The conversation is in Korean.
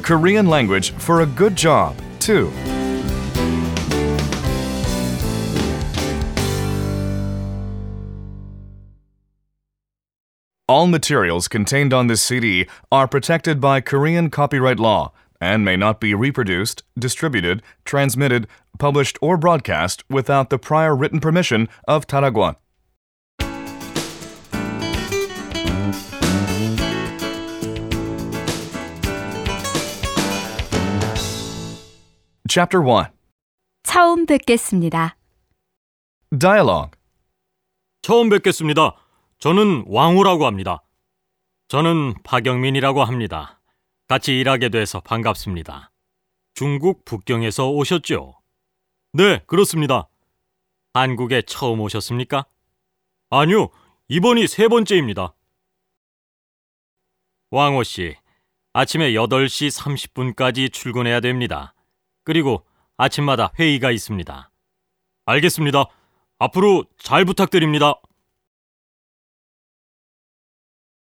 Korean language for a good job, too. All materials contained on this CD are protected by Korean copyright law and may not be reproduced, distributed, transmitted, published, or broadcast without the prior written permission of Tarakwon. Chapter 1. 처음 뵙겠습니다. Dialogue. 처음 뵙겠습니다. 저는 왕우라고 합니다. 저는 박영민이라고 합니다. 같이 일하게 돼서 반갑습니다. 중국 북경에서 오셨죠? 네, 그렇습니다. 한국에 처음 오셨습니까? 아니요, 이번이 3번째입니다. 왕호 씨, 아침에 8시 30분까지 출근해야 됩니다. 그리고 아침마다 회의가 있습니다. 알겠습니다. 앞으로 잘 부탁드립니다.